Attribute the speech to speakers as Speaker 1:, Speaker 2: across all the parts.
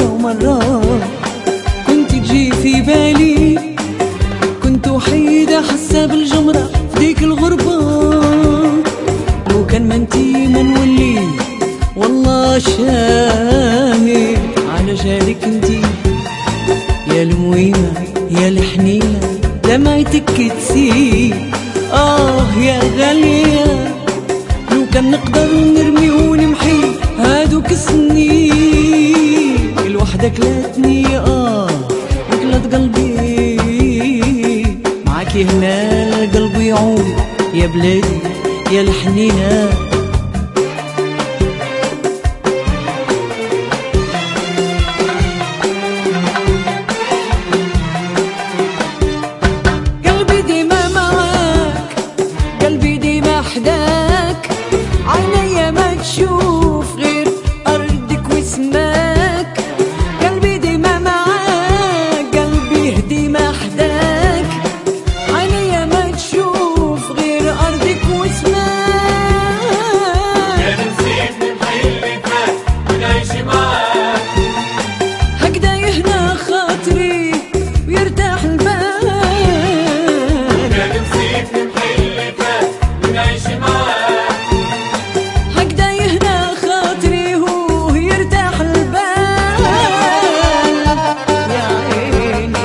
Speaker 1: مرة ومرة كنت تجي في بالي، كنت وحيدة حاسة بالجمرة في ديك الغربة. لو كان ما انتي ما نولي والله شاهد على جالك انتي يا المويمة يا الحنينة دمعتك تسيل. يا غالية لو كان نقدر نرمي ونمحي هادوك السنين الوحدك لاتني وكلت قلبي معاكي هنا القلب يعود يا بلادي يا الحنينة. قلبي ديما معاك، قلبي ديما حداك، عينيا ما تشوف غير أرضك وسماك. قلبي ديما معاك، قلبي ديما حداك، عينيا ما تشوف غير أرضك وسماك.
Speaker 2: يا نسيتني بحي اللي فات ونعيش معاك،
Speaker 1: هكدا يهنى خاطري ويرتاح البال.
Speaker 2: يا نسيتني بحي اللي فات ونعيش معاك،
Speaker 1: هكدا يهنى خاطري ويرتاح البال. يا عيني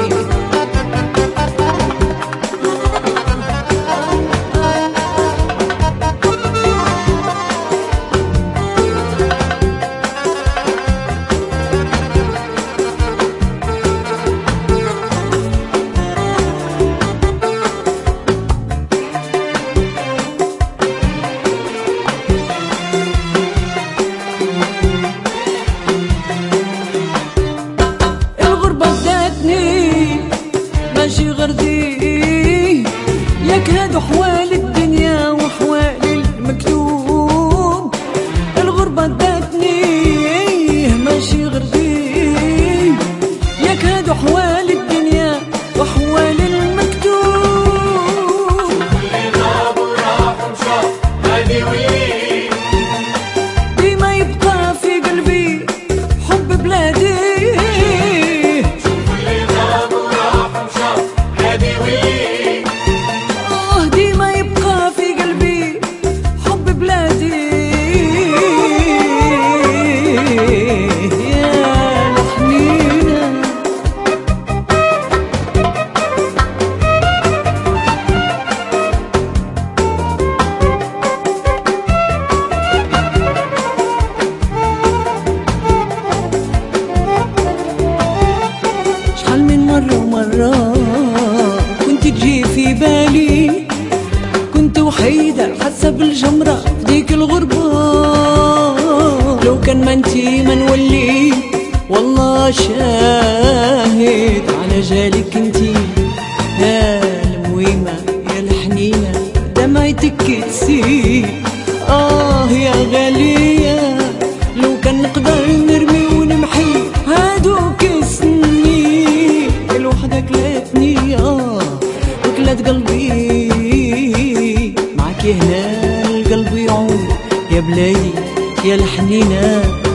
Speaker 1: الغربة بداتني ماشي غردي، ياك هادو حوال الدنيا وحوال المكتوب. الغربة بداتني ماشي غردي، ياك هادو حوال الدنيا وحوال المكتوب.
Speaker 2: اللي غاب وراح ومشى هادي وين،
Speaker 1: ديما يبقى في قلبي حب بلادي.
Speaker 2: اللي غاب وراح ومشى هادي وين،
Speaker 1: ديما يبقى في قلبي حب بلادي. يا الحنينة شحال من مرة ومرة كنت تجي في بالي، كنت وحيدة حاسة بالجمرة في ديك الغربة. لو كان ما انتي ما نولي والله شاهد على جالك انتي يا المويمة يا الحنينة دمعتك تسيل. يا غالية لو كان نقدر نرمي ونمحي هادوك السنين الوحدك لاتني وكلت قلبي معاكي هنا القلب يعود يا بلادي يا الحنينة.